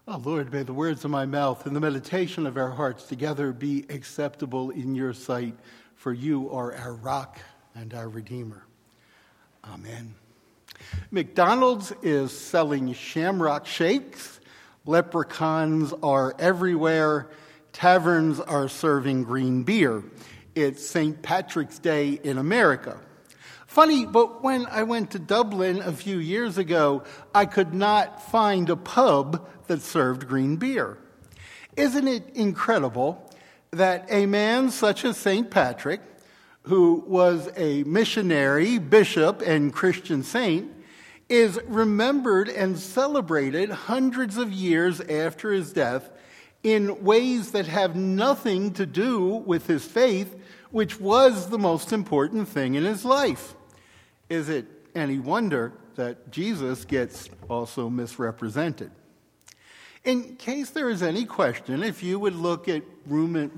Oh, Lord, may the words of my mouth and the meditation of our hearts together be acceptable in your sight, for you are our rock and our Redeemer. Amen. McDonald's is selling Shamrock Shakes. Leprechauns are everywhere. Taverns are serving green beer. It's St. Patrick's Day in America. Funny, but when I went to Dublin a few years ago, I could not find a pub that served green beer. Isn't it incredible that a man such as St. Patrick, who was a missionary, bishop, and Christian saint, is remembered and celebrated hundreds of years after his death in ways that have nothing to do with his faith, which was the most important thing in his life? Is it any wonder that Jesus gets also misrepresented? In case there is any question, if you would look at Roman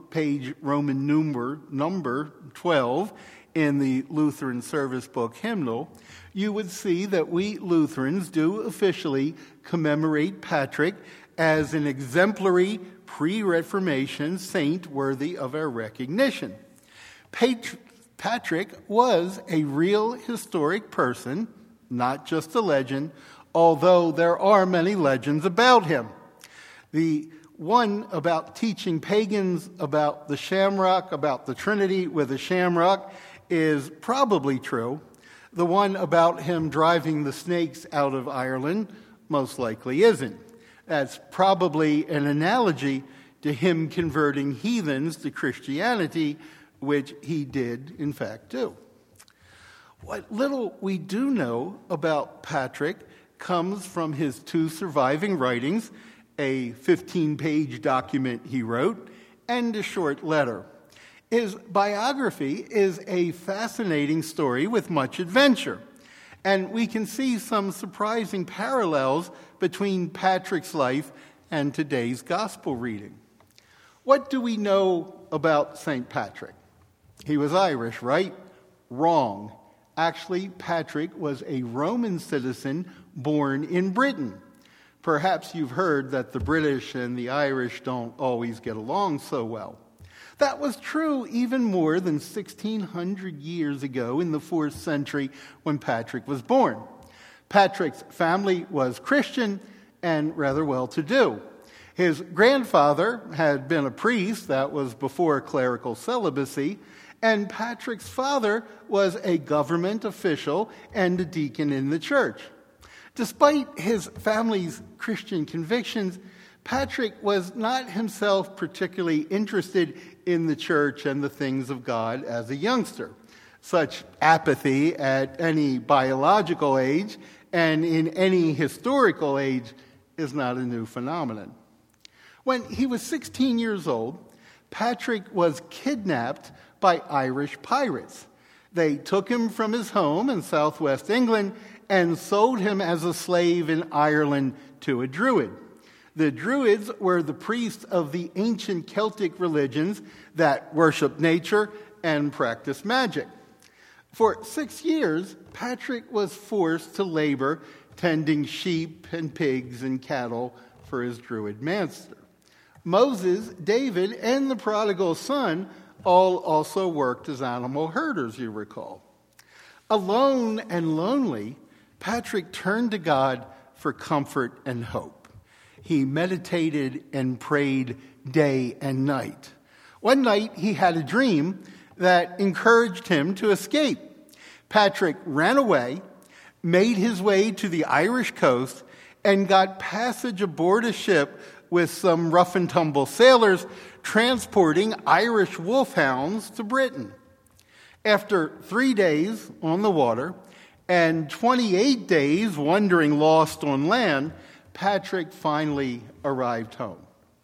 number 12 in the Lutheran Service Book Hymnal, you would see that we Lutherans do officially commemorate Patrick as an exemplary pre-Reformation saint worthy of our recognition. Patrick was a real historic person, not just a legend, although there are many legends about him. The one about teaching pagans about the shamrock, about the Trinity with a shamrock, is probably true. The one about him driving the snakes out of Ireland most likely isn't. That's probably an analogy to him converting heathens to Christianity, which he did, in fact, do. What little we do know about Patrick comes from his two surviving writings, a 15-page document he wrote, and a short letter. His biography is a fascinating story with much adventure, and we can see some surprising parallels between Patrick's life and today's gospel reading. What do we know about St. Patrick? He was Irish, right? Wrong. Actually, Patrick was a Roman citizen born in Britain. Perhaps you've heard that the British and the Irish don't always get along so well. That was true even more than 1,600 years ago in the 4th century when Patrick was born. Patrick's family was Christian and rather well-to-do. His grandfather had been a priest, that was before clerical celibacy, and Patrick's father was a government official and a deacon in the church. Despite his family's Christian convictions, Patrick was not himself particularly interested in the church and the things of God as a youngster. Such apathy at any biological age and in any historical age is not a new phenomenon. When he was 16 years old, Patrick was kidnapped by Irish pirates. They took him from his home in southwest England and sold him as a slave in Ireland to a Druid. The Druids were the priests of the ancient Celtic religions that worshiped nature and practiced magic. For 6 years, Patrick was forced to labor tending sheep and pigs and cattle for his Druid master. Moses, David, and the prodigal son all also worked as animal herders, you recall. Alone and lonely, Patrick turned to God for comfort and hope. He meditated and prayed day and night. One night, he had a dream that encouraged him to escape. Patrick ran away, made his way to the Irish coast, and got passage aboard a ship with some rough-and-tumble sailors transporting Irish wolfhounds to Britain. After 3 days on the water and 28 days wandering lost on land, Patrick finally arrived home.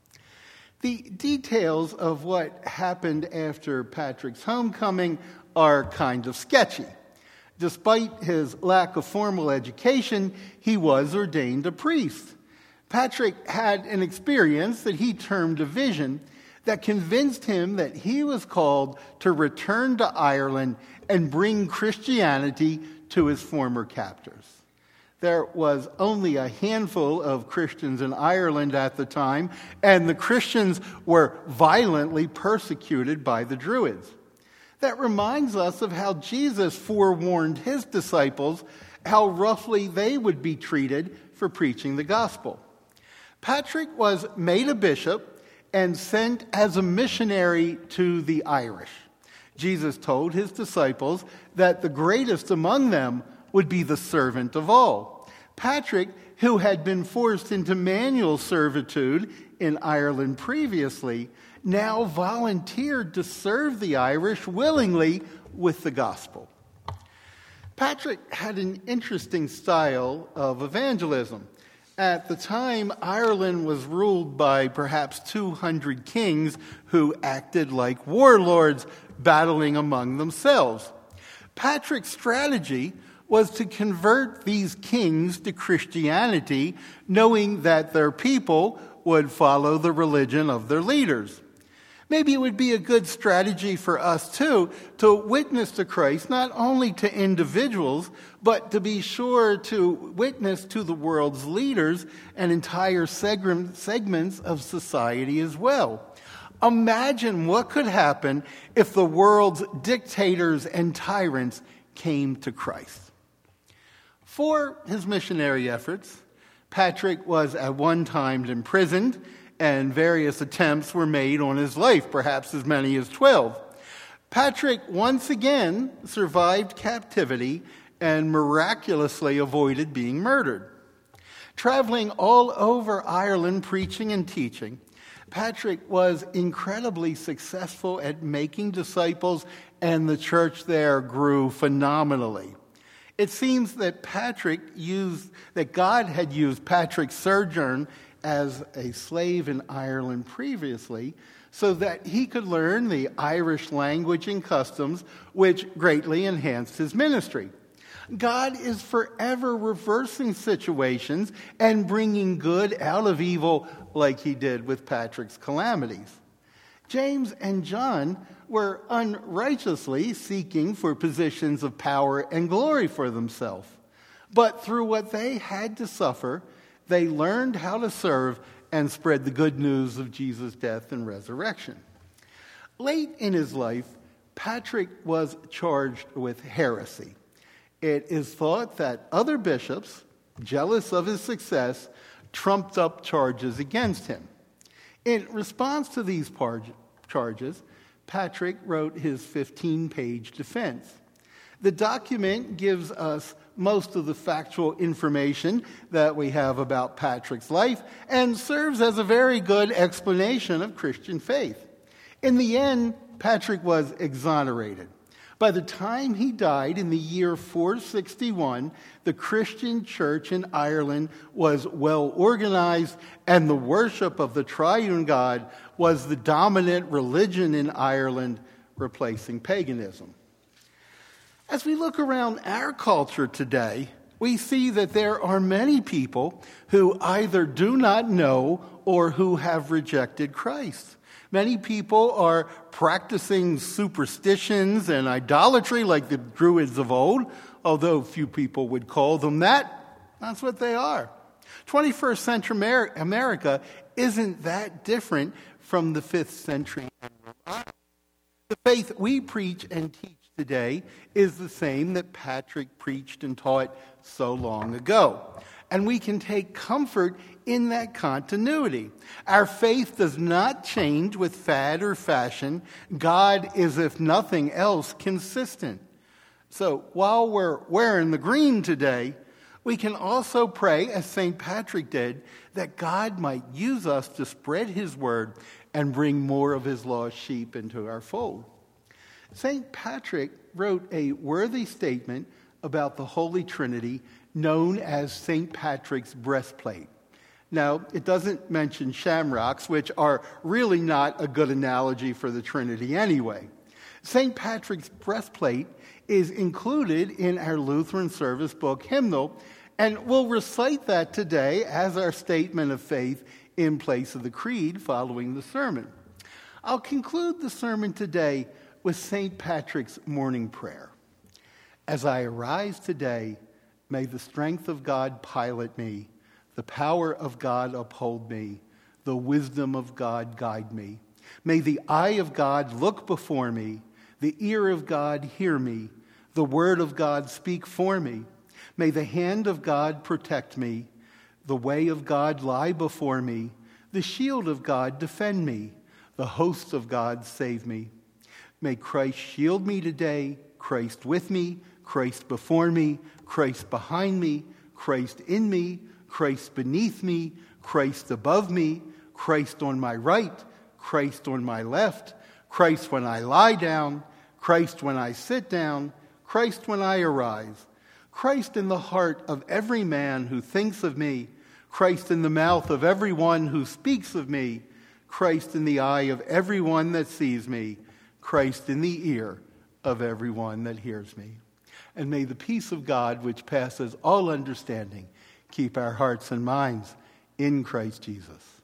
The details of what happened after Patrick's homecoming are kind of sketchy. Despite his lack of formal education, he was ordained a priest. Patrick had an experience that he termed a vision that convinced him that he was called to return to Ireland and bring Christianity to his former captors. There was only a handful of Christians in Ireland at the time, and the Christians were violently persecuted by the Druids. That reminds us of how Jesus forewarned his disciples how roughly they would be treated for preaching the gospel. Patrick was made a bishop and sent as a missionary to the Irish. Jesus told his disciples that the greatest among them would be the servant of all. Patrick, who had been forced into manual servitude in Ireland previously, now volunteered to serve the Irish willingly with the gospel. Patrick had an interesting style of evangelism. At the time, Ireland was ruled by perhaps 200 kings who acted like warlords, battling among themselves. Patrick's strategy was to convert these kings to Christianity, knowing that their people would follow the religion of their leaders. Maybe it would be a good strategy for us, too, to witness to Christ, not only to individuals, but to be sure to witness to the world's leaders and entire segments of society as well. Imagine what could happen if the world's dictators and tyrants came to Christ. For his missionary efforts, Patrick was at one time imprisoned, and various attempts were made on his life, perhaps as many as 12. Patrick once again survived captivity and miraculously avoided being murdered. Traveling all over Ireland preaching and teaching, Patrick was incredibly successful at making disciples, and the church there grew phenomenally. It seems that God had used Patrick's sojourn as a slave in Ireland previously so that he could learn the Irish language and customs, which greatly enhanced his ministry. God is forever reversing situations and bringing good out of evil like he did with Patrick's calamities. James and John were unrighteously seeking for positions of power and glory for themselves. But through what they had to suffer, they learned how to serve and spread the good news of Jesus' death and resurrection. Late in his life, Patrick was charged with heresy. It is thought that other bishops, jealous of his success, trumped up charges against him. In response to these charges, Patrick wrote his 15-page defense. The document gives us most of the factual information that we have about Patrick's life and serves as a very good explanation of Christian faith. In the end, Patrick was exonerated. By the time he died in the year 461, the Christian church in Ireland was well organized, and the worship of the triune God was the dominant religion in Ireland, replacing paganism. As we look around our culture today, we see that there are many people who either do not know or who have rejected Christ. Many people are practicing superstitions and idolatry like the Druids of old, although few people would call them that. That's what they are. 21st century America isn't that different from the 5th century. The faith we preach and teach today is the same that Patrick preached and taught so long ago. And we can take comfort in that continuity. Our faith does not change with fad or fashion. God is, if nothing else, consistent. So while we're wearing the green today, we can also pray, as St. Patrick did, that God might use us to spread his word and bring more of his lost sheep into our fold. St. Patrick wrote a worthy statement about the Holy Trinity known as St. Patrick's breastplate. Now, it doesn't mention shamrocks, which are really not a good analogy for the Trinity anyway. St. Patrick's breastplate is included in our Lutheran service book hymnal, and we'll recite that today as our statement of faith in place of the creed following the sermon. I'll conclude the sermon today with St. Patrick's morning prayer. As I arise today, May the strength of God pilot me, the power of God uphold me, the wisdom of God guide me. May the eye of God look before me, the ear of God hear me, the word of God speak for me. May the hand of God protect me, the way of God lie before me, the shield of God defend me, the hosts of God save me. May Christ shield me today, Christ with me, Christ before me, Christ behind me, Christ in me, Christ beneath me, Christ above me, Christ on my right, Christ on my left, Christ when I lie down, Christ when I sit down, Christ when I arise, Christ in the heart of every man who thinks of me, Christ in the mouth of every one who speaks of me, Christ in the eye of every one that sees me, Christ in the ear of every one that hears me. And may the peace of God, which passes all understanding, keep our hearts and minds in Christ Jesus.